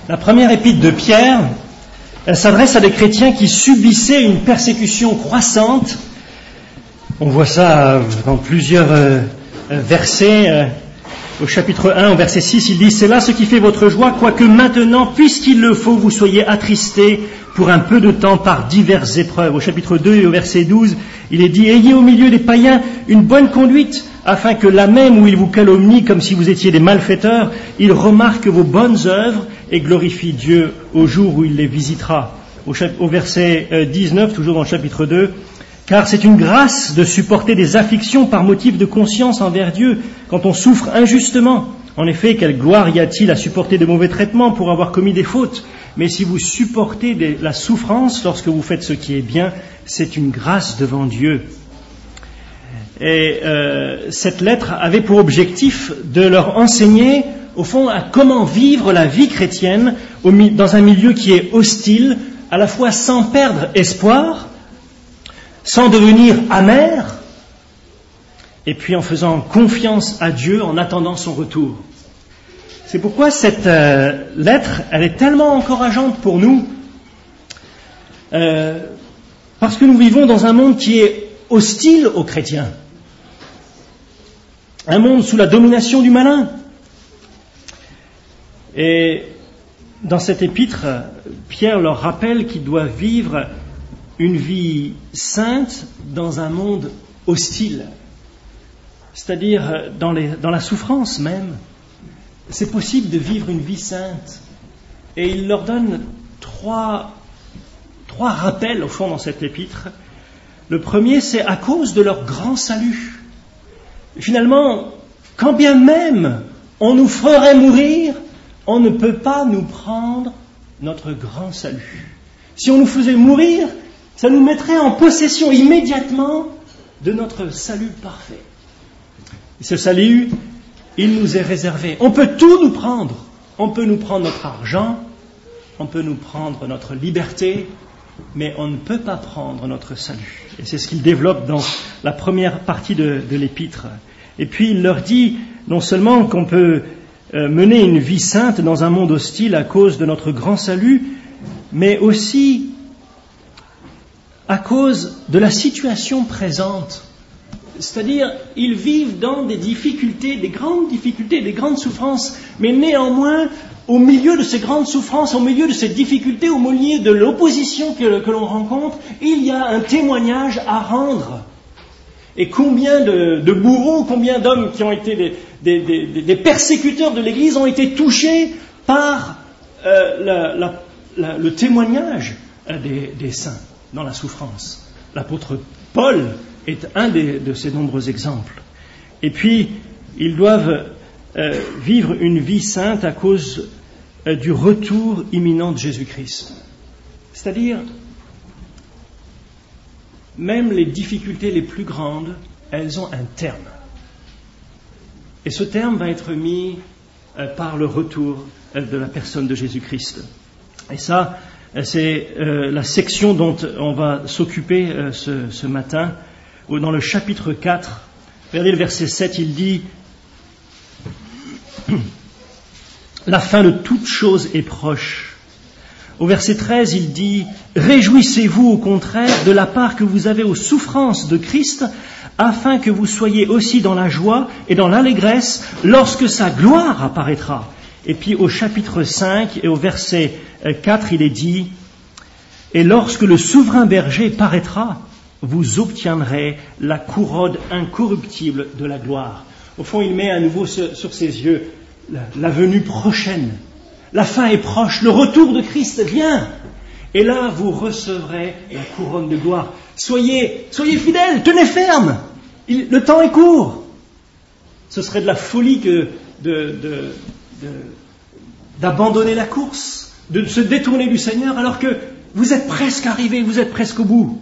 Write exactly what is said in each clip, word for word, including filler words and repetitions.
La première épître de Pierre, elle s'adresse à des chrétiens qui subissaient une persécution croissante. On voit ça dans plusieurs euh, versets. Euh, au chapitre un, au verset six, il dit « C'est là ce qui fait votre joie, quoique maintenant, puisqu'il le faut, vous soyez attristés pour un peu de temps par diverses épreuves. » Au chapitre deux et au verset douze, il est dit « Ayez au milieu des païens une bonne conduite, afin que là même où ils vous calomnient comme si vous étiez des malfaiteurs, ils remarquent vos bonnes œuvres et glorifient Dieu au jour où il les visitera. » Au, chap- au verset euh, dix-neuf, toujours dans le chapitre deux, « Car c'est une grâce de supporter des afflictions par motif de conscience envers Dieu, quand on souffre injustement. En effet, quelle gloire y a-t-il à supporter de mauvais traitements pour avoir commis des fautes ? Mais si vous supportez des, la souffrance lorsque vous faites ce qui est bien, c'est une grâce devant Dieu. » Et euh, cette lettre avait pour objectif de leur enseigner, au fond, à comment vivre la vie chrétienne au, dans un milieu qui est hostile, à la fois sans perdre espoir, sans devenir amer, et puis en faisant confiance à Dieu en attendant son retour. C'est pourquoi cette euh, lettre, elle est tellement encourageante pour nous, euh, parce que nous vivons dans un monde qui est hostile aux chrétiens. Un monde sous la domination du malin. Et dans cette épître, Pierre leur rappelle qu'ils doivent vivre une vie sainte dans un monde hostile, c'est-à-dire dans, les, dans la souffrance même. C'est possible de vivre une vie sainte. Et il leur donne trois, trois rappels, au fond, dans cette épître. Le premier, c'est à cause de leur grand salut. Finalement, quand bien même on nous ferait mourir, on ne peut pas nous prendre notre grand salut. Si on nous faisait mourir, ça nous mettrait en possession immédiatement de notre salut parfait. Et ce salut, il nous est réservé. On peut tout nous prendre. On peut nous prendre notre argent, on peut nous prendre notre liberté, mais on ne peut pas prendre notre salut. Et c'est ce qu'il développe dans la première partie de, de l'épître. Et puis il leur dit non seulement qu'on peut euh, mener une vie sainte dans un monde hostile à cause de notre grand salut, mais aussi à cause de la situation présente. C'est-à-dire, ils vivent dans des difficultés, des grandes difficultés, des grandes souffrances, mais néanmoins, au milieu de ces grandes souffrances, au milieu de ces difficultés, au milieu de l'opposition que, que l'on rencontre, il y a un témoignage à rendre. Et combien de, de bourreaux, combien d'hommes qui ont été des, des, des, des persécuteurs de l'Église ont été touchés par euh, la, la, la, le témoignage des, des saints dans la souffrance. L'apôtre Paul est un des, de ces nombreux exemples. Et puis, ils doivent euh, vivre une vie sainte à cause euh, du retour imminent de Jésus-Christ. C'est-à-dire, même les difficultés les plus grandes, elles ont un terme. Et ce terme va être mis euh, par le retour euh, de la personne de Jésus-Christ. Et ça, euh, c'est euh, la section dont on va s'occuper euh, ce, ce matin. Dans le chapitre quatre, regardez le verset sept, il dit « La fin de toute chose est proche ». Au verset treize, il dit « Réjouissez-vous au contraire de la part que vous avez aux souffrances de Christ, afin que vous soyez aussi dans la joie et dans l'allégresse lorsque sa gloire apparaîtra. » Et puis au chapitre cinq et au verset quatre, il est dit « Et lorsque le souverain berger paraîtra, vous obtiendrez la couronne incorruptible de la gloire. » Au fond, il met à nouveau sur, sur ses yeux la, la venue prochaine. La fin est proche, le retour de Christ vient. Et là, vous recevrez la couronne de gloire. Soyez, soyez fidèles, tenez ferme. Il, le temps est court. Ce serait de la folie que de, de, de, d'abandonner la course, de se détourner du Seigneur, alors que vous êtes presque arrivés, vous êtes presque au bout.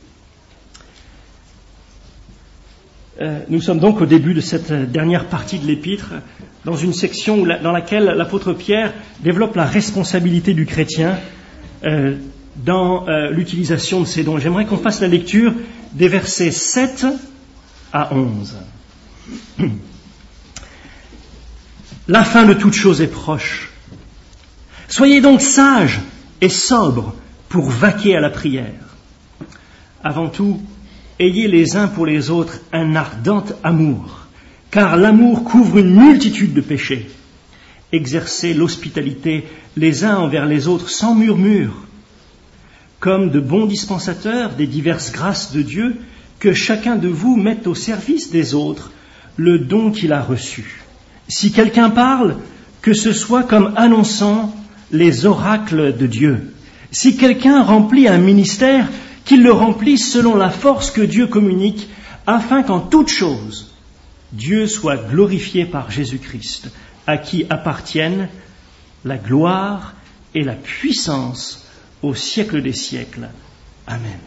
Euh, nous sommes donc au début de cette dernière partie de l'épître, dans une section où la, dans laquelle l'apôtre Pierre développe la responsabilité du chrétien euh, dans euh, l'utilisation de ses dons. J'aimerais qu'on fasse la lecture des versets sept à onze. La fin de toute chose est proche. Soyez donc sages et sobres pour vaquer à la prière. Avant tout, ayez les uns pour les autres un ardent amour, car l'amour couvre une multitude de péchés. Exercez l'hospitalité les uns envers les autres sans murmure, comme de bons dispensateurs des diverses grâces de Dieu, que chacun de vous mette au service des autres le don qu'il a reçu. Si quelqu'un parle, que ce soit comme annonçant les oracles de Dieu. Si quelqu'un remplit un ministère, qu'il le remplisse selon la force que Dieu communique, afin qu'en toute chose, Dieu soit glorifié par Jésus-Christ, à qui appartiennent la gloire et la puissance au siècle des siècles. Amen.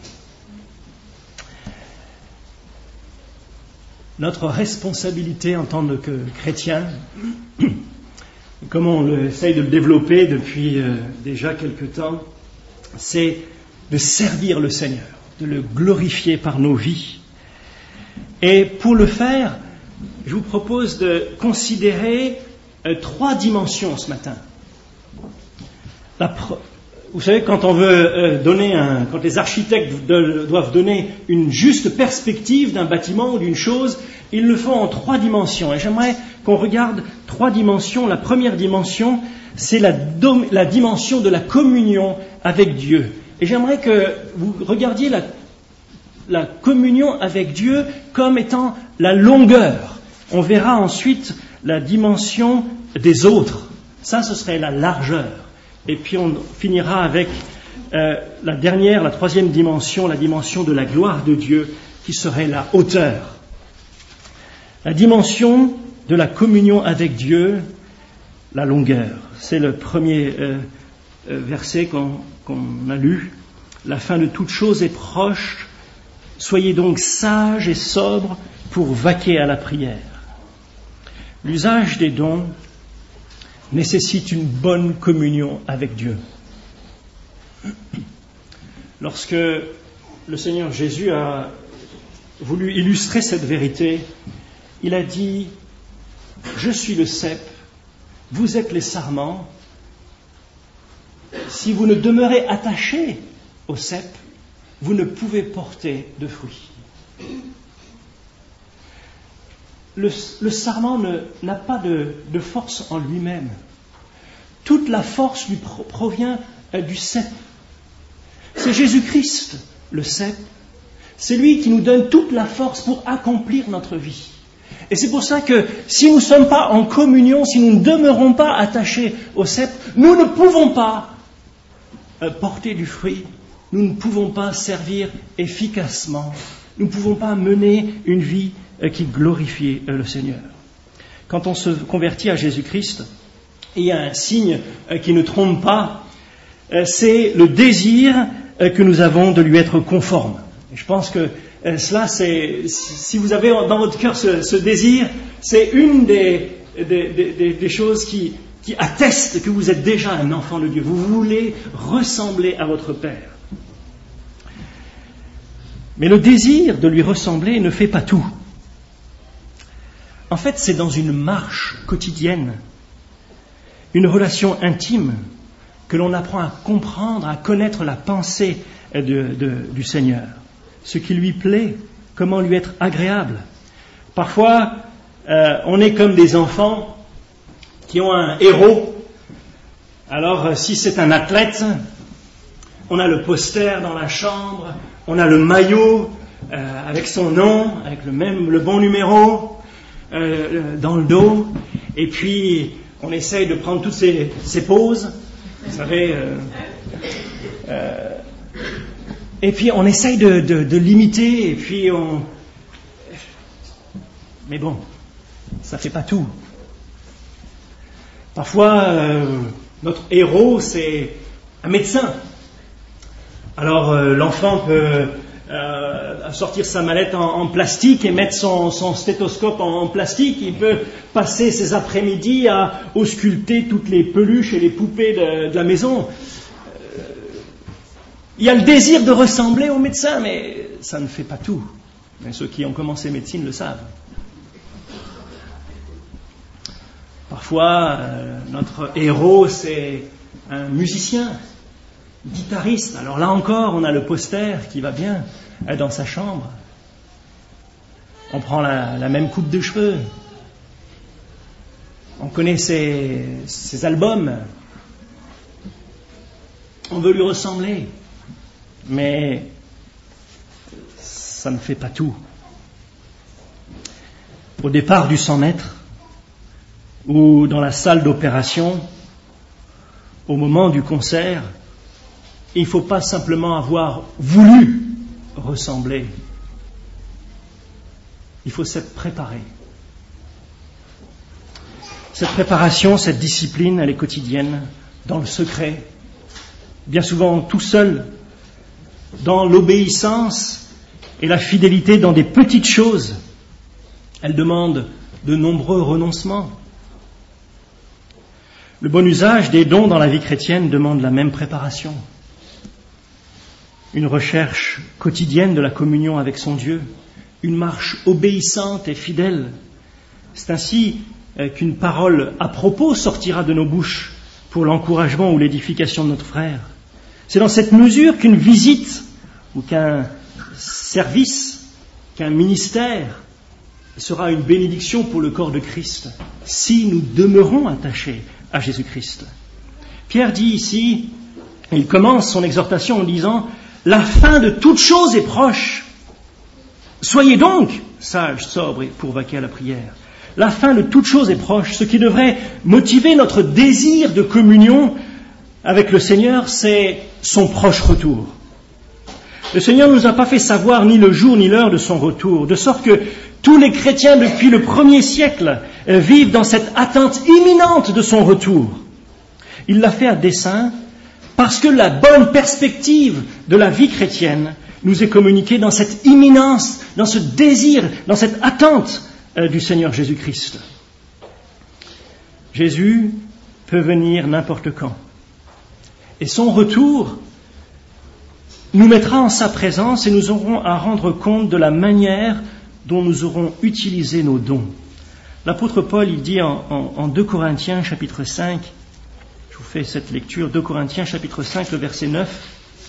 Notre responsabilité en tant que chrétien, comme on essaye de le développer depuis euh, déjà quelque temps, c'est de servir le Seigneur, de le glorifier par nos vies. Et pour le faire, je vous propose de considérer euh, trois dimensions ce matin. La pro- Vous savez, quand on veut euh, donner un, quand les architectes de, doivent donner une juste perspective d'un bâtiment ou d'une chose, ils le font en trois dimensions. Et j'aimerais qu'on regarde trois dimensions. La première dimension, c'est la, dom- la dimension de la communion avec Dieu. Et j'aimerais que vous regardiez la, la communion avec Dieu comme étant la longueur. On verra ensuite la dimension des autres. Ça, ce serait la largeur. Et puis on finira avec euh, la dernière, la troisième dimension, la dimension de la gloire de Dieu, qui serait la hauteur. La dimension de la communion avec Dieu, la longueur. C'est le premier euh, euh, verset qu'on, qu'on a lu. La fin de toute chose est proche. Soyez donc sages et sobres pour vaquer à la prière. L'usage des dons nécessite une bonne communion avec Dieu. Lorsque le Seigneur Jésus a voulu illustrer cette vérité, il a dit « Je suis le cep, vous êtes les sarments. Si vous ne demeurez attachés au cep, vous ne pouvez porter de fruits. » Le, le sarment ne, n'a pas de, de force en lui-même. Toute la force lui pro, provient euh, du cep. C'est Jésus-Christ, le cep. C'est lui qui nous donne toute la force pour accomplir notre vie. Et c'est pour ça que si nous ne sommes pas en communion, si nous ne demeurons pas attachés au cep, nous ne pouvons pas euh, porter du fruit. Nous ne pouvons pas servir efficacement. Nous ne pouvons pas mener une vie qui glorifie le Seigneur. Quand on se convertit à Jésus-Christ, il y a un signe qui ne trompe pas, c'est le désir que nous avons de lui être conforme. Et je pense que cela, c'est, si vous avez dans votre cœur ce, ce désir, c'est une des, des, des, des choses qui, qui attestent que vous êtes déjà un enfant de Dieu. Vous voulez ressembler à votre Père. Mais le désir de lui ressembler ne fait pas tout. En fait, c'est dans une marche quotidienne, une relation intime, que l'on apprend à comprendre, à connaître la pensée de, de, du Seigneur, ce qui lui plaît, comment lui être agréable. Parfois, euh, on est comme des enfants qui ont un héros. Alors, si c'est un athlète, on a le poster dans la chambre, on a le maillot euh, avec son nom, avec le même, le bon numéro. Euh, dans le dos, et puis on essaye de prendre toutes ces, ces poses, vous savez, euh, euh, et puis on essaye de, de, de l'imiter, et puis on... Mais bon, ça fait pas tout. Parfois, euh, notre héros, c'est un médecin. Alors euh, l'enfant peut... Euh, sortir sa mallette en, en plastique et mettre son, son stéthoscope en, en plastique. Il peut passer ses après-midi à ausculter toutes les peluches et les poupées de, de la maison. Euh, il y a le désir de ressembler au médecin, mais ça ne fait pas tout. Mais ceux qui ont commencé médecine le savent. Parfois, euh, notre héros, c'est un musicien, guitariste. Alors là encore, on a le poster qui va bien dans sa chambre. On prend la, la même coupe de cheveux. On connaît ses, ses albums. On veut lui ressembler. Mais ça ne fait pas tout. Au départ du cent mètres, ou dans la salle d'opération, au moment du concert, il ne faut pas simplement avoir voulu ressembler. Il faut s'être préparé. Cette préparation, cette discipline, elle est quotidienne, dans le secret, bien souvent tout seul, dans l'obéissance et la fidélité dans des petites choses. Elle demande de nombreux renoncements. Le bon usage des dons dans la vie chrétienne demande la même préparation. Une recherche quotidienne de la communion avec son Dieu, une marche obéissante et fidèle. C'est ainsi qu'une parole à propos sortira de nos bouches pour l'encouragement ou l'édification de notre frère. C'est dans cette mesure qu'une visite ou qu'un service, qu'un ministère sera une bénédiction pour le corps de Christ, si nous demeurons attachés à Jésus-Christ. Pierre dit ici, il commence son exhortation en disant « La fin de toute chose est proche. Soyez donc sages, sobres pour vaquer à la prière. » La fin de toute chose est proche. Ce qui devrait motiver notre désir de communion avec le Seigneur, c'est son proche retour. Le Seigneur ne nous a pas fait savoir ni le jour ni l'heure de son retour, de sorte que tous les chrétiens depuis le premier siècle vivent dans cette attente imminente de son retour. Il l'a fait à dessein parce que la bonne perspective de la vie chrétienne nous est communiquée dans cette imminence, dans ce désir, dans cette attente du Seigneur Jésus-Christ. Jésus peut venir n'importe quand. Et son retour nous mettra en sa présence et nous aurons à rendre compte de la manière dont nous aurons utilisé nos dons. L'apôtre Paul, il dit en, en, en deux Corinthiens chapitre cinq, je vous fais cette lecture, deux Corinthiens chapitre cinq, le verset neuf.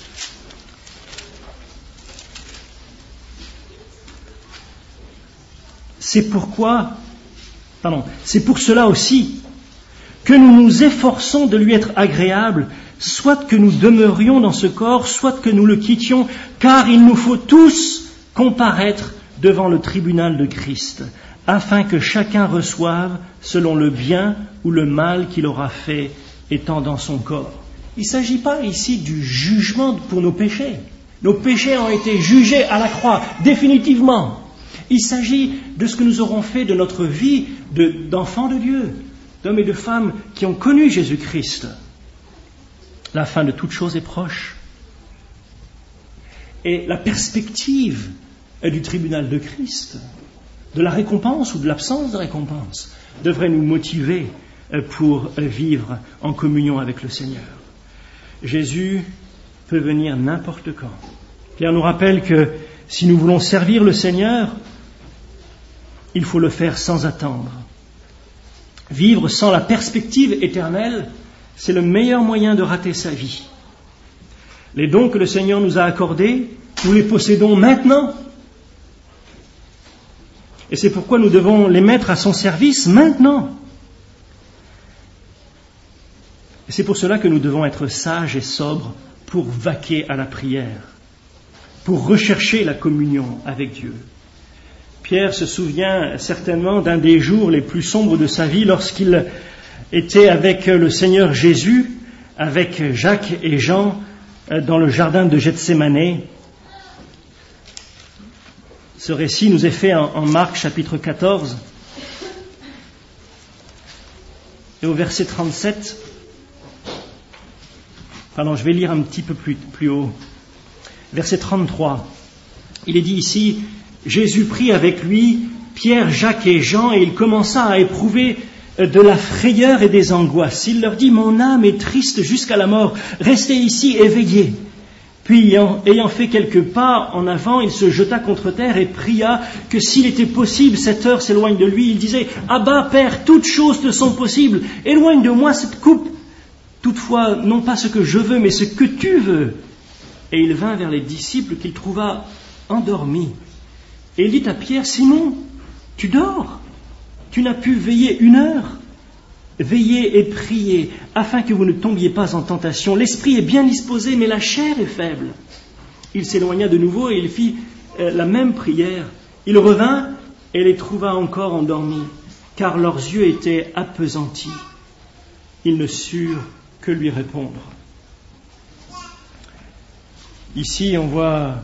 C'est pourquoi, pardon, c'est pour cela aussi que nous nous efforçons de lui être agréables, soit que nous demeurions dans ce corps, soit que nous le quittions, car il nous faut tous comparaître devant le tribunal de Christ, afin que chacun reçoive selon le bien ou le mal qu'il aura fait étant dans son corps. Il ne s'agit pas ici du jugement pour nos péchés. Nos péchés ont été jugés à la croix, définitivement. Il s'agit de ce que nous aurons fait de notre vie de, d'enfants de Dieu, d'hommes et de femmes qui ont connu Jésus-Christ. La fin de toute chose est proche. Et la perspective du tribunal de Christ, de la récompense ou de l'absence de récompense, devrait nous motiver pour vivre en communion avec le Seigneur. Jésus peut venir n'importe quand. Pierre nous rappelle que si nous voulons servir le Seigneur, il faut le faire sans attendre. Vivre sans la perspective éternelle, c'est le meilleur moyen de rater sa vie. Les dons que le Seigneur nous a accordés, nous les possédons maintenant. Et c'est pourquoi nous devons les mettre à son service maintenant. Et c'est pour cela que nous devons être sages et sobres pour vaquer à la prière, pour rechercher la communion avec Dieu. Pierre se souvient certainement d'un des jours les plus sombres de sa vie lorsqu'il était avec le Seigneur Jésus, avec Jacques et Jean, dans le jardin de Gethsémanée. Ce récit nous est fait en, en Marc chapitre quatorze. Et au verset trente-sept, pardon, je vais lire un petit peu plus, plus haut. Verset trente-trois. Il est dit ici, Jésus prit avec lui Pierre, Jacques et Jean et il commença à éprouver de la frayeur et des angoisses. Il leur dit, mon âme est triste jusqu'à la mort, restez ici et veillez. Puis, ayant fait quelques pas en avant, il se jeta contre terre et pria que s'il était possible, cette heure s'éloigne de lui. Il disait, Abba, Père, toutes choses te sont possibles, éloigne de moi cette coupe. Toutefois, non pas ce que je veux, mais ce que tu veux. » Et il vint vers les disciples qu'il trouva endormis. Et il dit à Pierre, « Simon, tu dors? Tu n'as pu veiller une heure? Veillez et priez, afin que vous ne tombiez pas en tentation. L'esprit est bien disposé, mais la chair est faible. » Il s'éloigna de nouveau et il fit euh, la même prière. Il revint et les trouva encore endormis, car leurs yeux étaient appesantis. Ils ne surent que lui répondre. Ici, on voit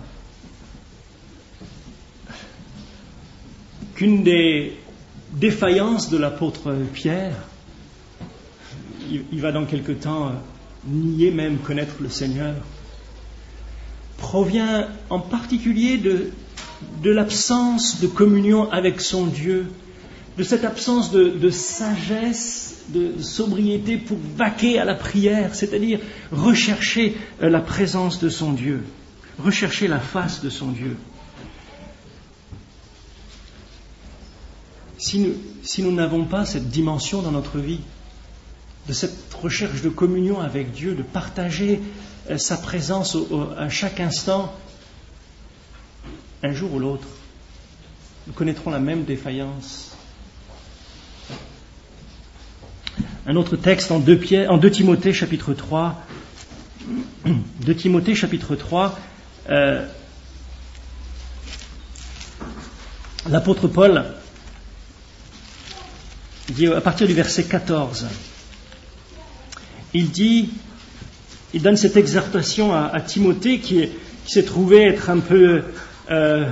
qu'une des défaillances de l'apôtre Pierre, il va dans quelque temps nier même connaître le Seigneur, provient en particulier de, de l'absence de communion avec son Dieu, de cette absence de, de sagesse, de sobriété pour vaquer à la prière, c'est-à-dire rechercher la présence de son Dieu, rechercher la face de son Dieu. Si nous, si nous n'avons pas cette dimension dans notre vie, de cette recherche de communion avec Dieu, de partager sa présence au, au, à chaque instant, un jour ou l'autre, nous connaîtrons la même défaillance. Un autre texte en deux Timothée chapitre trois, deux Timothée chapitre trois, euh, l'apôtre Paul dit à partir du verset quatorze, il dit, il donne cette exhortation à, à Timothée qui, est, qui s'est trouvé être un peu, euh,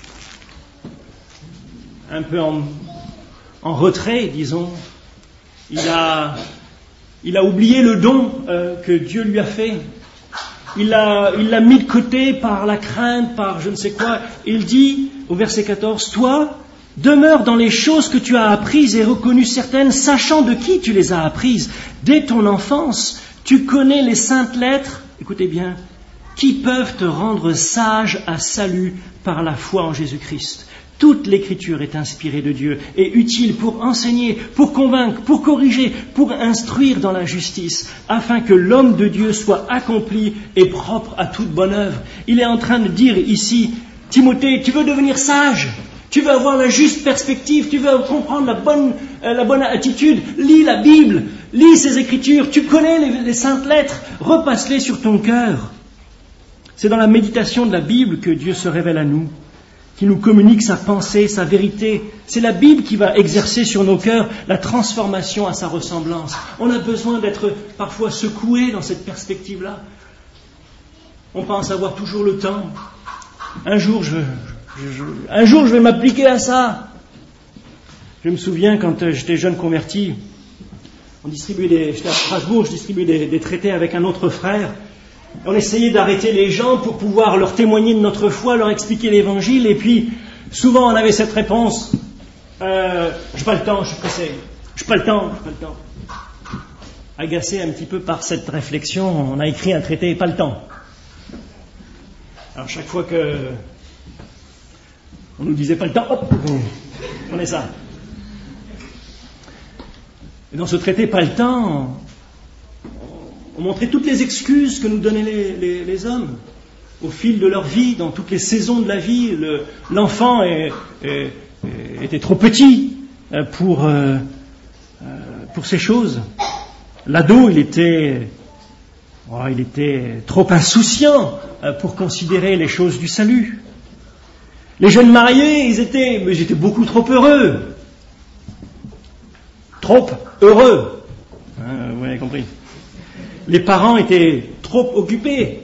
un peu en, en retrait, disons. Il a, il a oublié le don euh, que Dieu lui a fait. Il l'a, il l'a mis de côté par la crainte, par je ne sais quoi. Il dit au verset quatorze, « Toi, demeure dans les choses que tu as apprises et reconnues certaines, sachant de qui tu les as apprises. Dès ton enfance, tu connais les saintes lettres, écoutez bien, qui peuvent te rendre sage à salut par la foi en Jésus-Christ. Toute l'écriture est inspirée de Dieu et utile pour enseigner, pour convaincre, pour corriger, pour instruire dans la justice, afin que l'homme de Dieu soit accompli et propre à toute bonne œuvre. » Il est en train de dire ici, Timothée, tu veux devenir sage ? Tu veux avoir la juste perspective, tu veux comprendre la bonne, euh, la bonne attitude, lis la Bible, lis ces Écritures, tu connais les, les saintes lettres, repasse-les sur ton cœur. C'est dans la méditation de la Bible que Dieu se révèle à nous, qui nous communique sa pensée, sa vérité. C'est la Bible qui va exercer sur nos cœurs la transformation à sa ressemblance. On a besoin d'être parfois secoué dans cette perspective-là. On pense avoir toujours le temps. Un jour, je... Je, je, un jour, je vais m'appliquer à ça. Je me souviens quand euh, j'étais jeune converti, on distribuait des, j'étais à Strasbourg, je distribuais des, des traités avec un autre frère. On essayait d'arrêter les gens pour pouvoir leur témoigner de notre foi, leur expliquer l'évangile. Et puis, souvent, on avait cette réponse euh, « j'ai pas le temps, je suis pressé. J'ai pas le temps, j'ai pas le temps. » Agacé un petit peu par cette réflexion, on a écrit un traité « pas le temps ». Alors, chaque fois que on nous disait pas le temps, hop, on est ça. Et dans ce traité pas le temps, on montrait toutes les excuses que nous donnaient les, les, les hommes au fil de leur vie, dans toutes les saisons de la vie. Le, l'enfant est, est, était trop petit pour, euh, pour ces choses. L'ado, il était, oh, il était trop insouciant pour considérer les choses du salut. Les jeunes mariés, ils étaient, mais ils étaient beaucoup trop heureux. Trop heureux. Hein, vous avez compris. Les parents étaient trop occupés.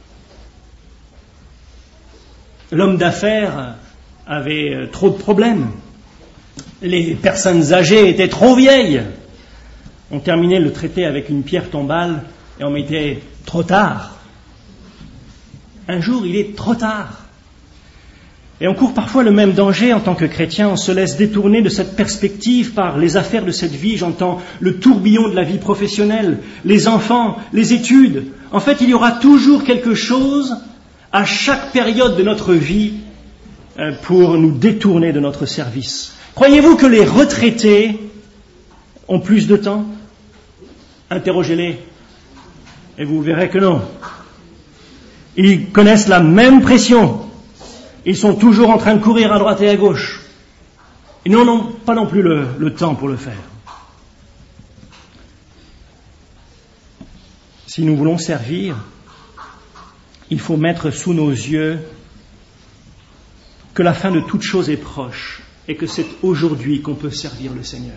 L'homme d'affaires avait trop de problèmes. Les personnes âgées étaient trop vieilles. On terminait le traité avec une pierre tombale et on mettait trop tard. Un jour, il est trop tard. Et on court parfois le même danger en tant que chrétien, on se laisse détourner de cette perspective par les affaires de cette vie, j'entends le tourbillon de la vie professionnelle, les enfants, les études. En fait, il y aura toujours quelque chose à chaque période de notre vie pour nous détourner de notre service. Croyez-vous que les retraités ont plus de temps ? Interrogez-les. Et vous verrez que non. Ils connaissent la même pression. Ils sont toujours en train de courir à droite et à gauche. Ils n'ont pas non plus le, le temps pour le faire. Si nous voulons servir, il faut mettre sous nos yeux que la fin de toute chose est proche et que c'est aujourd'hui qu'on peut servir le Seigneur.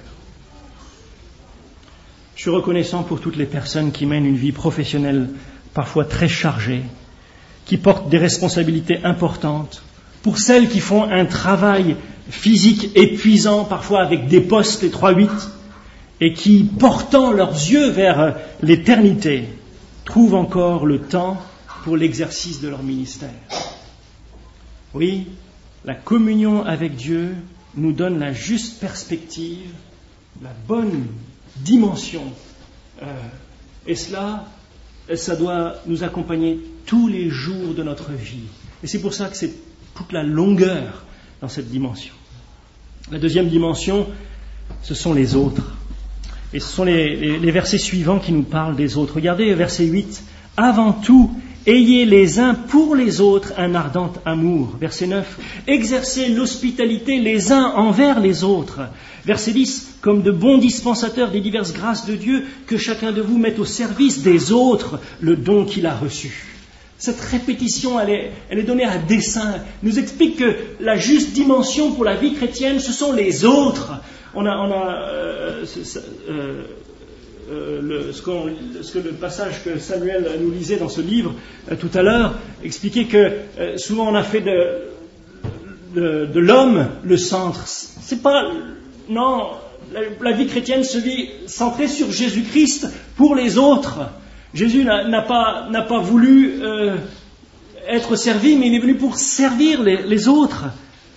Je suis reconnaissant pour toutes les personnes qui mènent une vie professionnelle parfois très chargée, qui portent des responsabilités importantes, pour celles qui font un travail physique épuisant, parfois avec des postes et trois huit, et qui, portant leurs yeux vers l'éternité, trouvent encore le temps pour l'exercice de leur ministère. Oui, la communion avec Dieu nous donne la juste perspective, la bonne dimension. Euh, et cela, ça doit nous accompagner tous les jours de notre vie. Et c'est pour ça que c'est toute la longueur dans cette dimension. La deuxième dimension, ce sont les autres. Et ce sont les, les, les versets suivants qui nous parlent des autres. Regardez le verset huit. « Avant tout, ayez les uns pour les autres un ardent amour. » Verset neuf. « Exercez l'hospitalité les uns envers les autres. » Verset dix. « Comme de bons dispensateurs des diverses grâces de Dieu, que chacun de vous mette au service des autres le don qu'il a reçu. » Cette répétition, elle est, elle est donnée à dessein, nous explique que la juste dimension pour la vie chrétienne, ce sont les autres. On a, on a euh, euh, euh, le, ce, qu'on, ce que le passage que Samuel nous lisait dans ce livre euh, tout à l'heure expliquait que euh, souvent on a fait de, de, de l'homme le centre. C'est pas non, la, la vie chrétienne se vit centrée sur Jésus-Christ pour les autres. Jésus n'a, n'a, pas, n'a pas voulu euh, être servi, mais il est venu pour servir les, les autres.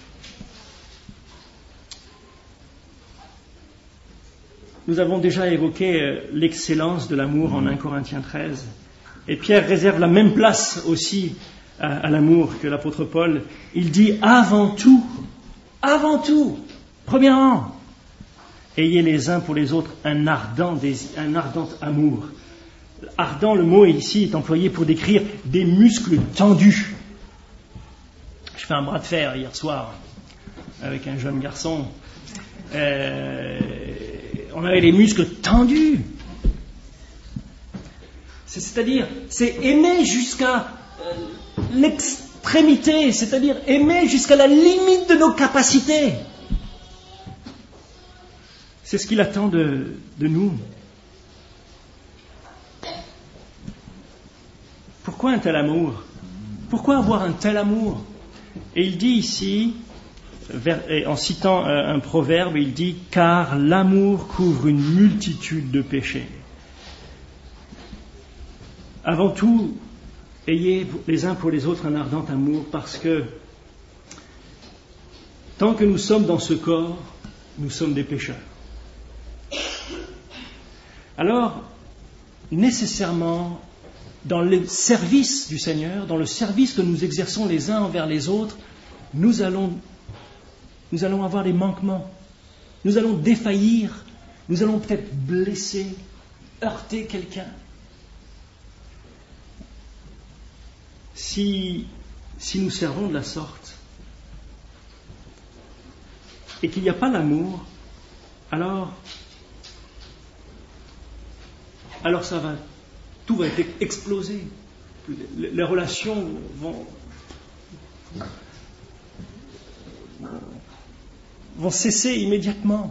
Nous avons déjà évoqué euh, l'excellence de l'amour en un Corinthiens treize. Et Pierre réserve la même place aussi à, à l'amour que l'apôtre Paul. Il dit avant tout, avant tout, premièrement, ayez les uns pour les autres un ardent, désir, un ardent amour. Ardent, le mot ici est employé pour décrire des muscles tendus. Je fais un bras de fer hier soir avec un jeune garçon. Euh, on avait les muscles tendus. C'est, c'est-à-dire, c'est aimer jusqu'à euh, l'extrémité, c'est-à-dire aimer jusqu'à la limite de nos capacités. C'est ce qu'il attend de, de nous. Pourquoi un tel amour ? Pourquoi avoir un tel amour ? Et il dit ici, en citant un proverbe, il dit « Car l'amour couvre une multitude de péchés. » Avant tout, ayez les uns pour les autres un ardent amour, parce que tant que nous sommes dans ce corps, nous sommes des pécheurs. Alors, nécessairement, dans le service du Seigneur, dans le service que nous exerçons les uns envers les autres, nous allons, nous allons avoir des manquements. Nous allons défaillir. Nous allons peut-être blesser, heurter quelqu'un. Si, si nous servons de la sorte et qu'il n'y a pas l'amour, alors, alors ça va... Tout va être explosé. Les relations vont, vont cesser immédiatement.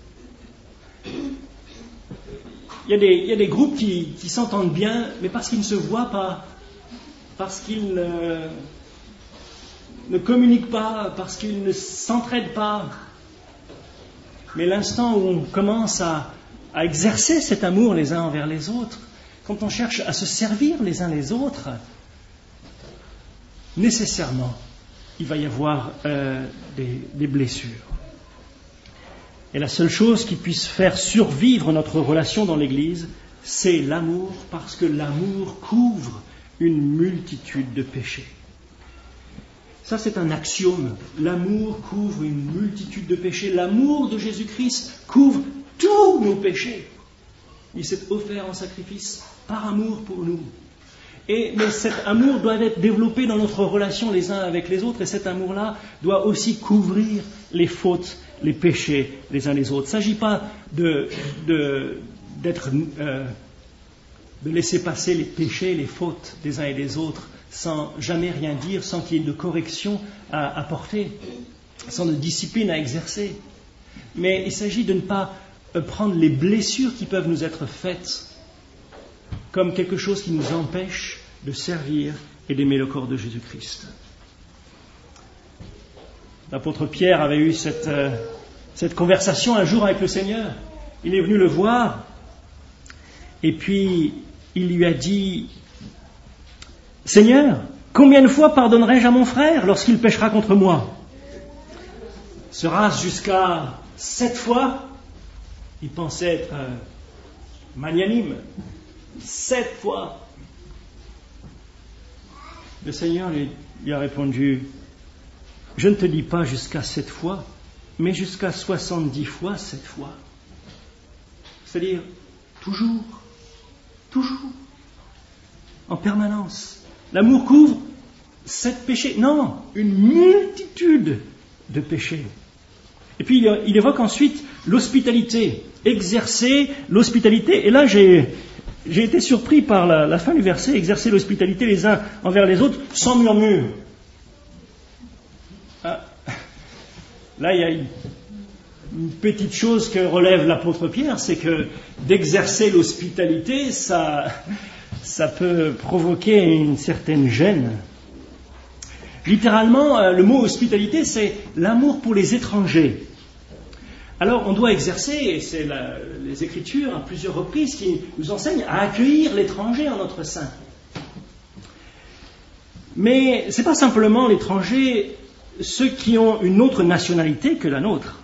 Il y a des, il y a des groupes qui, qui s'entendent bien, mais parce qu'ils ne se voient pas, parce qu'ils ne, ne communiquent pas, parce qu'ils ne s'entraident pas. Mais l'instant où on commence à, à exercer cet amour les uns envers les autres, quand on cherche à se servir les uns les autres, nécessairement, il va y avoir euh, des, des blessures. Et la seule chose qui puisse faire survivre notre relation dans l'Église, c'est l'amour, parce que l'amour couvre une multitude de péchés. Ça, c'est un axiome. L'amour couvre une multitude de péchés. L'amour de Jésus-Christ couvre tous nos péchés. Il s'est offert en sacrifice par amour pour nous. Et, mais cet amour doit être développé dans notre relation les uns avec les autres, et cet amour-là doit aussi couvrir les fautes, les péchés les uns les autres. Il ne s'agit pas de, de, d'être, euh, de laisser passer les péchés, les fautes des uns et des autres, sans jamais rien dire, sans qu'il y ait de correction à apporter, sans de discipline à exercer. Mais il s'agit de ne pas prendre les blessures qui peuvent nous être faites comme quelque chose qui nous empêche de servir et d'aimer le corps de Jésus-Christ. L'apôtre Pierre avait eu cette, euh, cette conversation un jour avec le Seigneur. Il est venu le voir et puis il lui a dit « Seigneur, combien de fois pardonnerai-je à mon frère lorsqu'il péchera contre moi ? Sera-ce jusqu'à sept fois ?» Il pensait être euh, magnanime. Sept fois. Le Seigneur lui, lui a répondu, je ne te dis pas jusqu'à sept fois, mais jusqu'à soixante-dix fois sept fois. C'est-à-dire, toujours, toujours, en permanence. L'amour couvre sept péchés. Non, une multitude de péchés. Et puis il, il évoque ensuite l'hospitalité, exercer l'hospitalité. Et là, j'ai... J'ai été surpris par la, la fin du verset, exercer l'hospitalité les uns envers les autres sans murmure. Ah, là, il y a une, une petite chose que relève l'apôtre Pierre, c'est que d'exercer l'hospitalité, ça, ça peut provoquer une certaine gêne. Littéralement, le mot hospitalité, c'est l'amour pour les étrangers. Alors, on doit exercer, et c'est la, les Écritures à plusieurs reprises qui nous enseignent à accueillir l'étranger en notre sein. Mais ce n'est pas simplement l'étranger, ceux qui ont une autre nationalité que la nôtre.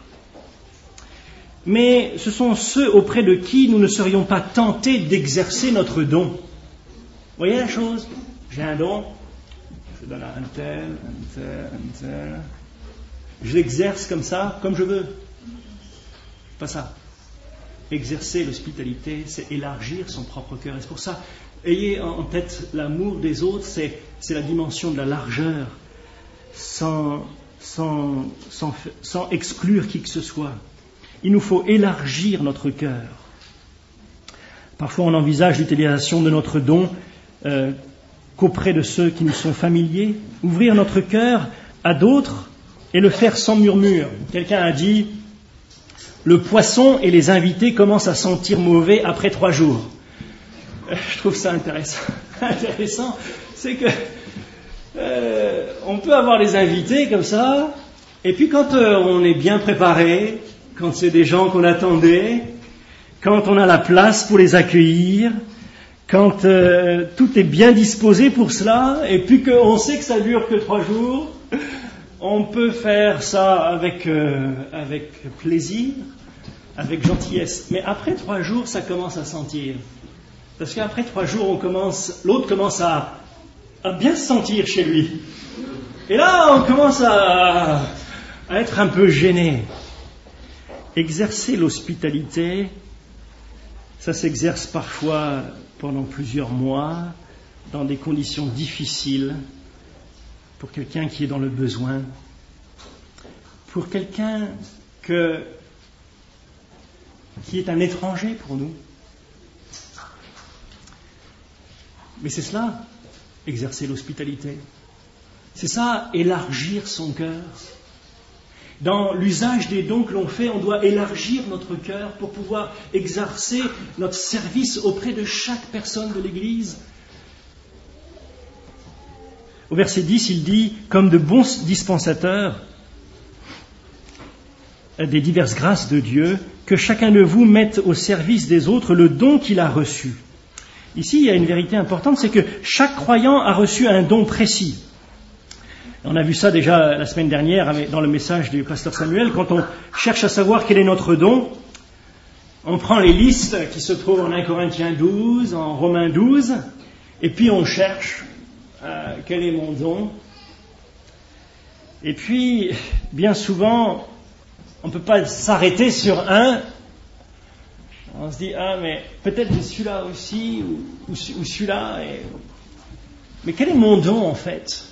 Mais ce sont ceux auprès de qui nous ne serions pas tentés d'exercer notre don. Vous voyez la chose ? J'ai un don, je donne à un tel, un tel, un tel. Je l'exerce comme ça, comme je veux. Pas ça. Exercer l'hospitalité, c'est élargir son propre cœur. Et c'est pour ça, ayez en tête l'amour des autres, c'est, c'est la dimension de la largeur, sans, sans, sans, sans exclure qui que ce soit. Il nous faut élargir notre cœur. Parfois, on envisage l'utilisation de notre don euh, qu'auprès de ceux qui nous sont familiers, ouvrir notre cœur à d'autres et le faire sans murmure. Quelqu'un a dit, le poisson et les invités commencent à sentir mauvais après trois jours. Je trouve ça intéressant. Intéressant, c'est que euh, on peut avoir les invités comme ça, et puis quand euh, on est bien préparé, quand c'est des gens qu'on attendait, quand on a la place pour les accueillir, quand euh, tout est bien disposé pour cela, et puis qu'on sait que ça dure que trois jours, on peut faire ça avec, euh, avec plaisir, avec gentillesse. Mais après trois jours, ça commence à sentir. Parce qu'après trois jours, on commence, l'autre commence à, à bien se sentir chez lui. Et là, on commence à, à être un peu gêné. Exercer l'hospitalité, ça s'exerce parfois pendant plusieurs mois, dans des conditions difficiles, pour quelqu'un qui est dans le besoin, pour quelqu'un que, qui est un étranger pour nous. Mais c'est cela, exercer l'hospitalité. C'est ça, élargir son cœur. Dans l'usage des dons que l'on fait, on doit élargir notre cœur pour pouvoir exercer notre service auprès de chaque personne de l'Église. Au verset dix, il dit, comme de bons dispensateurs des diverses grâces de Dieu, que chacun de vous mette au service des autres le don qu'il a reçu. Ici, il y a une vérité importante, c'est que chaque croyant a reçu un don précis. On a vu ça déjà la semaine dernière dans le message du pasteur Samuel. Quand on cherche à savoir quel est notre don, on prend les listes qui se trouvent en un Corinthiens douze, en Romains douze, et puis on cherche euh, quel est mon don. Et puis, bien souvent, on ne peut pas s'arrêter sur un. On se dit, ah, mais peut-être celui-là aussi, ou, ou, ou celui-là. Et... Mais quel est mon don, en fait?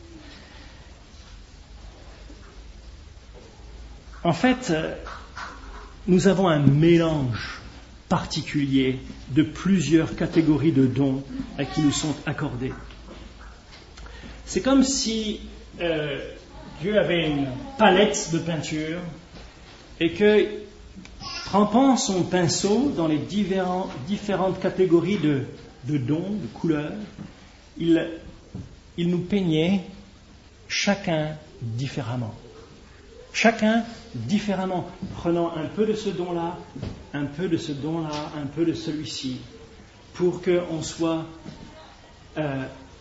En fait, nous avons un mélange particulier de plusieurs catégories de dons qui nous sont accordés. C'est comme si euh, Dieu avait une palette de peinture et que, trempant son pinceau dans les différents, différentes catégories de, de dons, de couleurs, il, il nous peignait chacun différemment. Chacun différemment, prenant un peu de ce don-là, un peu de ce don-là, un peu de celui-ci, pour qu'on soit euh,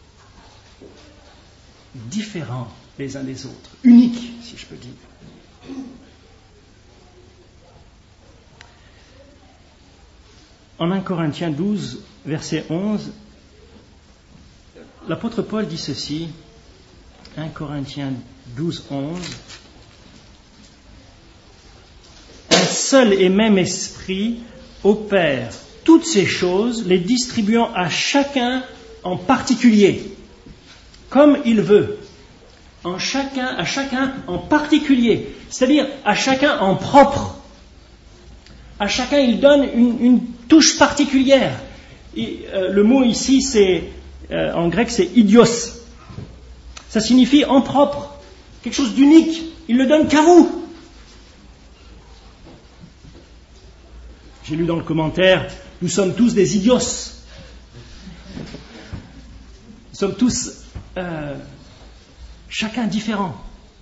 différents les uns des autres, uniques, si je peux dire. En premier Corinthiens douze, verset onze, l'apôtre Paul dit ceci, premier Corinthiens douze, onze, seul et même esprit opère toutes ces choses, les distribuant à chacun en particulier, comme il veut. En chacun, à chacun en particulier, c'est-à-dire à chacun en propre. À chacun, il donne une, une touche particulière. Et, euh, le mot ici, c'est, euh, en grec, c'est idios. Ça signifie en propre, quelque chose d'unique. Il le donne qu'à vous. J'ai lu dans le commentaire, nous sommes tous des idiots. Nous sommes tous euh, chacun différent.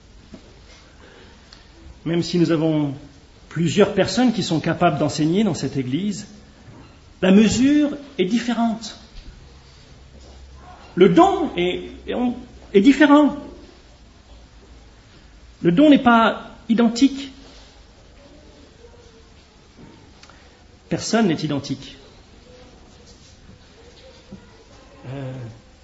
Même si nous avons plusieurs personnes qui sont capables d'enseigner dans cette église, la mesure est différente. Le don est, est différent. Le don n'est pas identique. Personne n'est identique. Euh,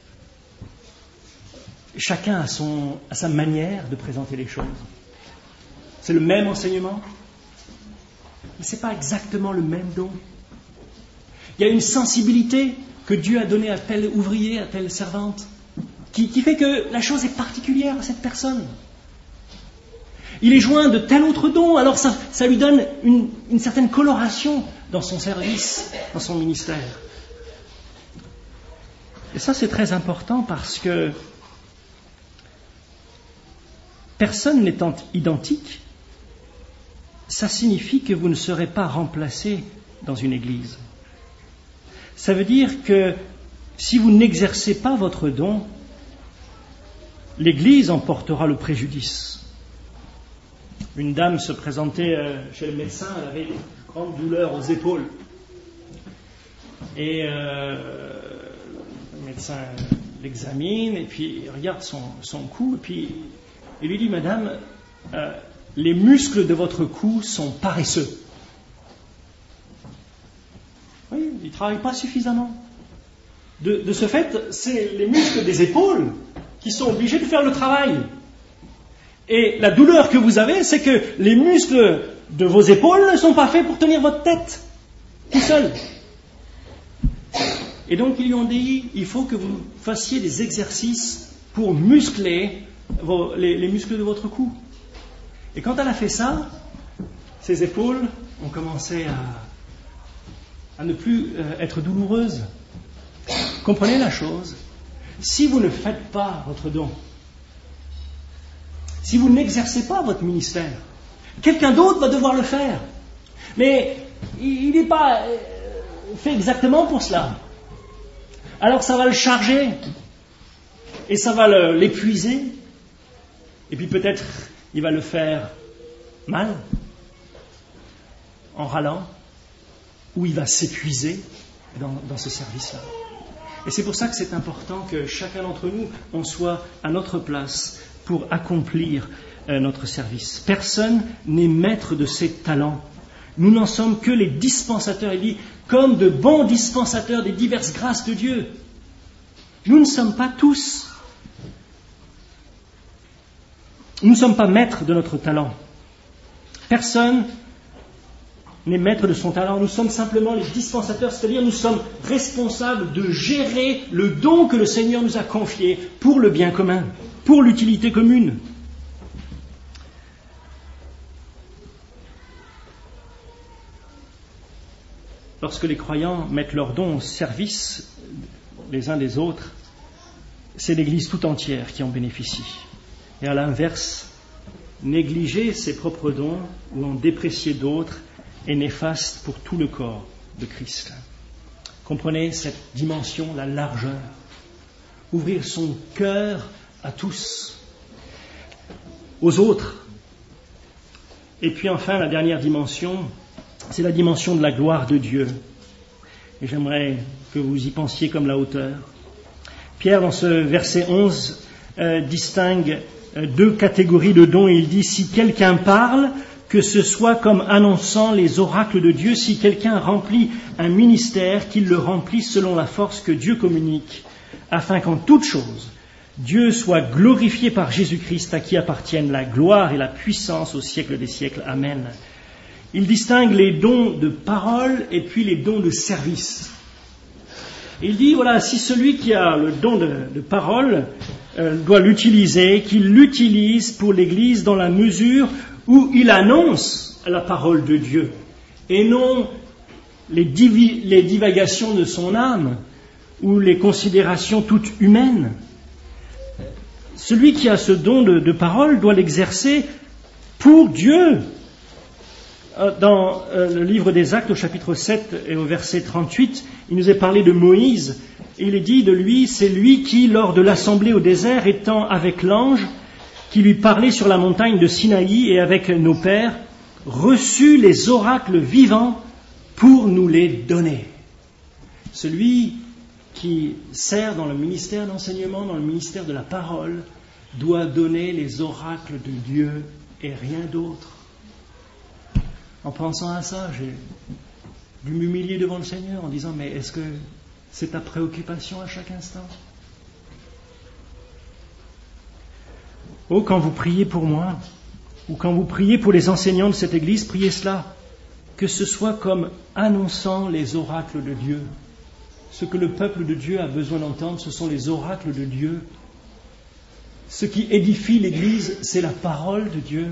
chacun a, son, a sa manière de présenter les choses. C'est le même enseignement, mais ce n'est pas exactement le même don. Il y a une sensibilité que Dieu a donnée à tel ouvrier, à telle servante, qui, qui fait que la chose est particulière à cette personne. Il est joint de tel autre don, alors ça, ça lui donne une, une certaine coloration dans son service, dans son ministère. Et ça, c'est très important parce que personne n'étant identique, ça signifie que vous ne serez pas remplacé dans une église. Ça veut dire que si vous n'exercez pas votre don, l'église en portera le préjudice. Une dame se présentait chez le médecin, elle avait une grande douleur aux épaules. Et euh, le médecin l'examine et puis il regarde son, son cou et puis il lui dit, Madame, euh, les muscles de votre cou sont paresseux. Oui, ils ne travaillent pas suffisamment. De, de ce fait, c'est les muscles des épaules qui sont obligés de faire le travail. Et la douleur que vous avez, c'est que les muscles de vos épaules ne sont pas faits pour tenir votre tête, tout seul. Et donc ils lui ont dit, il faut que vous fassiez des exercices pour muscler vos, les, les muscles de votre cou. Et quand elle a fait ça, ses épaules ont commencé à, à ne plus euh, être douloureuses. Comprenez la chose, si vous ne faites pas votre don, si vous n'exercez pas votre ministère, quelqu'un d'autre va devoir le faire. Mais il n'est pas fait exactement pour cela. Alors ça va le charger, et ça va le, l'épuiser, et puis peut-être il va le faire mal, en râlant, ou il va s'épuiser dans, dans ce service-là. Et c'est pour ça que c'est important que chacun d'entre nous, on soit à notre place pour accomplir euh, notre service. Personne n'est maître de ses talents. Nous n'en sommes que les dispensateurs. Il dit, comme de bons dispensateurs des diverses grâces de Dieu. Nous ne sommes pas tous. Nous ne sommes pas maîtres de notre talent. Personne n'est maître de son talent. Nous sommes simplement les dispensateurs, c'est-à-dire nous sommes responsables de gérer le don que le Seigneur nous a confié pour le bien commun, pour l'utilité commune. Lorsque les croyants mettent leurs dons au service les uns des autres, c'est l'Église tout entière qui en bénéficie. Et à l'inverse, négliger ses propres dons ou en déprécier d'autres est néfaste pour tout le corps de Christ. Comprenez cette dimension, la largeur. Ouvrir son cœur à tous, aux autres. Et puis enfin, la dernière dimension, c'est la dimension de la gloire de Dieu. Et j'aimerais que vous y pensiez comme la hauteur. Pierre, dans ce verset onze, euh, distingue euh, deux catégories de dons. Et il dit, si quelqu'un parle, que ce soit comme annonçant les oracles de Dieu. Si quelqu'un remplit un ministère, qu'il le remplisse selon la force que Dieu communique, afin qu'en toute chose, Dieu soit glorifié par Jésus-Christ, à qui appartiennent la gloire et la puissance au siècle des siècles. Amen. Il distingue les dons de parole et puis les dons de service. Il dit, voilà, si celui qui a le don de, de parole euh, doit l'utiliser, qu'il l'utilise pour l'Église dans la mesure où il annonce la parole de Dieu et non les, divi- les divagations de son âme ou les considérations toutes humaines. Celui qui a ce don de, de parole doit l'exercer pour Dieu. Dans le livre des Actes, au chapitre sept et au verset trente-huit, il nous est parlé de Moïse. Il est dit de lui, c'est lui qui, lors de l'assemblée au désert, étant avec l'ange, qui lui parlait sur la montagne de Sinaï et avec nos pères, reçut les oracles vivants pour nous les donner. Celui qui sert dans le ministère d'enseignement, dans le ministère de la parole, doit donner les oracles de Dieu et rien d'autre. En pensant à ça, j'ai dû m'humilier devant le Seigneur en disant, mais est-ce que c'est ta préoccupation à chaque instant? Oh, quand vous priez pour moi, ou quand vous priez pour les enseignants de cette Église, priez cela, que ce soit comme annonçant les oracles de Dieu. Ce que le peuple de Dieu a besoin d'entendre, ce sont les oracles de Dieu. Ce qui édifie l'Église, c'est la parole de Dieu.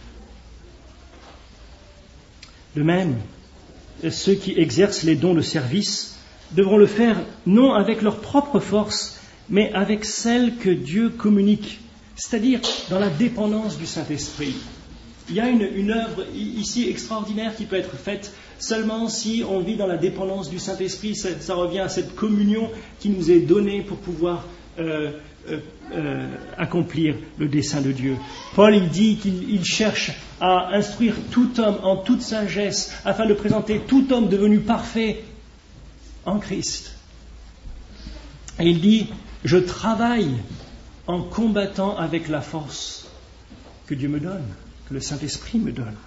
De même, ceux qui exercent les dons de service devront le faire non avec leur propre force, mais avec celle que Dieu communique, c'est-à-dire dans la dépendance du Saint-Esprit. Il y a une, une œuvre ici extraordinaire qui peut être faite seulement si on vit dans la dépendance du Saint-Esprit. Ça, ça revient à cette communion qui nous est donnée pour pouvoir euh, euh, euh, accomplir le dessein de Dieu. Paul, il dit qu'il il cherche à instruire tout homme en toute sagesse, afin de présenter tout homme devenu parfait en Christ. Et il dit, je travaille en combattant avec la force que Dieu me donne, que le Saint-Esprit me donne.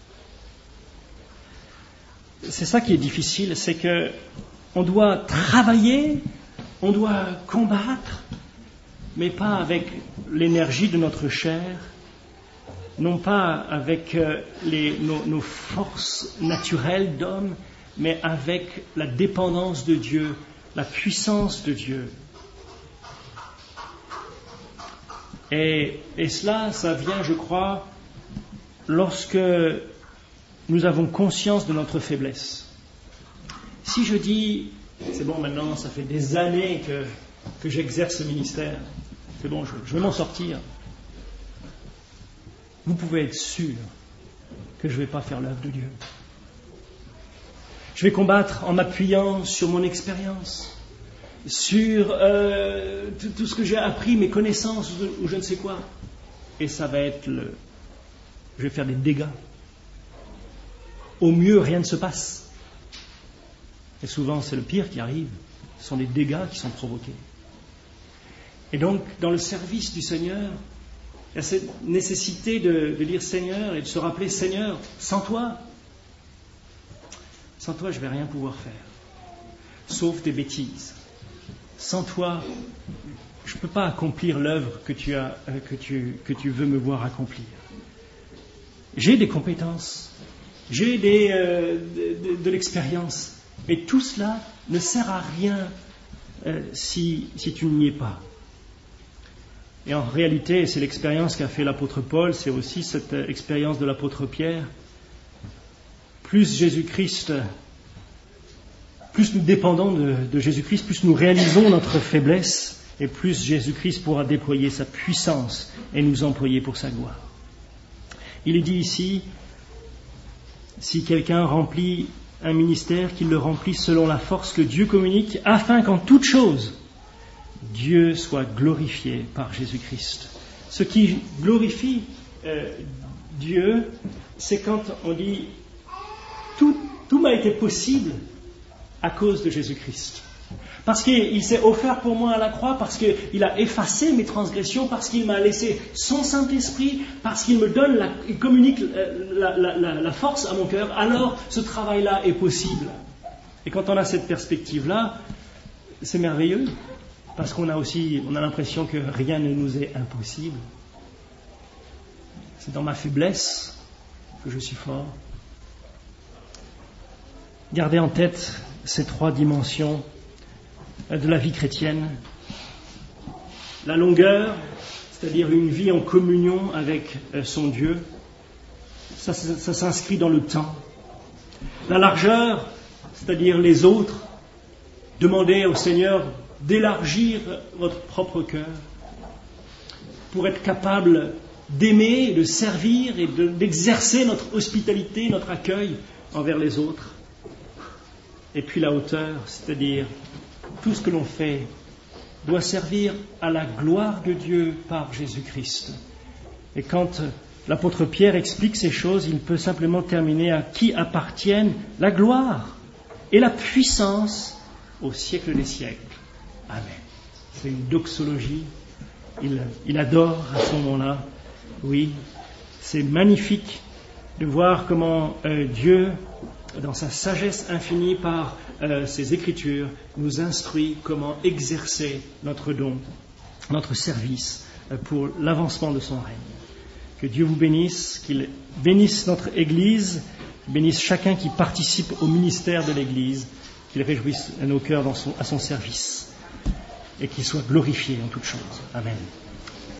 C'est ça qui est difficile, c'est que on doit travailler, on doit combattre, mais pas avec l'énergie de notre chair, non pas avec les, nos, nos forces naturelles d'homme, mais avec la dépendance de Dieu, la puissance de Dieu. Et, et cela, ça vient, je crois, lorsque nous avons conscience de notre faiblesse. Si je dis, c'est bon maintenant, ça fait des années que, que j'exerce ce ministère, c'est bon, je, je vais m'en sortir, vous pouvez être sûr que je ne vais pas faire l'œuvre de Dieu. Je vais combattre en m'appuyant sur mon expérience, sur euh, tout, tout ce que j'ai appris, mes connaissances ou je ne sais quoi. Et ça va être le... Je vais faire des dégâts. Au mieux, rien ne se passe. Et souvent, c'est le pire qui arrive. Ce sont des dégâts qui sont provoqués. Et donc, dans le service du Seigneur, il y a cette nécessité de, de dire Seigneur et de se rappeler Seigneur, sans toi, sans toi, je ne vais rien pouvoir faire. Sauf des bêtises. Sans toi, je ne peux pas accomplir l'œuvre que tu as, que tu, que tu veux me voir accomplir. J'ai des compétences, j'ai des, euh, de, de, de l'expérience. Mais tout cela ne sert à rien euh, si, si tu n'y es pas. Et en réalité, c'est l'expérience qu'a fait l'apôtre Paul, c'est aussi cette expérience de l'apôtre Pierre. Plus Jésus-Christ, plus nous dépendons de, de Jésus-Christ, plus nous réalisons notre faiblesse, et plus Jésus-Christ pourra déployer sa puissance et nous employer pour sa gloire. Il est dit ici, si quelqu'un remplit un ministère, qu'il le remplisse selon la force que Dieu communique, afin qu'en toute chose, Dieu soit glorifié par Jésus-Christ. Ce qui glorifie euh, Dieu, c'est quand on dit tout, tout m'a été possible à cause de Jésus-Christ. Parce qu'il s'est offert pour moi à la croix, parce qu'il a effacé mes transgressions, parce qu'il m'a laissé son Saint-Esprit, parce qu'il me donne, la, il communique la, la, la, la force à mon cœur, alors ce travail-là est possible. Et quand on a cette perspective-là, c'est merveilleux. Parce qu'on a aussi, on a l'impression que rien ne nous est impossible. C'est dans ma faiblesse que je suis fort. Gardez en tête ces trois dimensions de la vie chrétienne. La longueur, c'est-à-dire une vie en communion avec son Dieu, ça, ça, ça s'inscrit dans le temps. La largeur, c'est-à-dire les autres, demandez au Seigneur d'élargir votre propre cœur pour être capable d'aimer, de servir et de, d'exercer notre hospitalité, notre accueil envers les autres. Et puis la hauteur, c'est-à-dire tout ce que l'on fait doit servir à la gloire de Dieu par Jésus-Christ. Et quand l'apôtre Pierre explique ces choses, il peut simplement terminer à qui appartiennent la gloire et la puissance au siècle des siècles. Amen. C'est une doxologie. Il, il adore à ce moment-là. Oui, c'est magnifique de voir comment euh, Dieu, dans sa sagesse infinie par euh, ses Écritures, nous instruit comment exercer notre don, notre service euh, pour l'avancement de son règne. Que Dieu vous bénisse, qu'il bénisse notre Église, bénisse chacun qui participe au ministère de l'Église, qu'il réjouisse nos cœurs dans son, à son service et qu'il soit glorifié en toutes choses. Amen.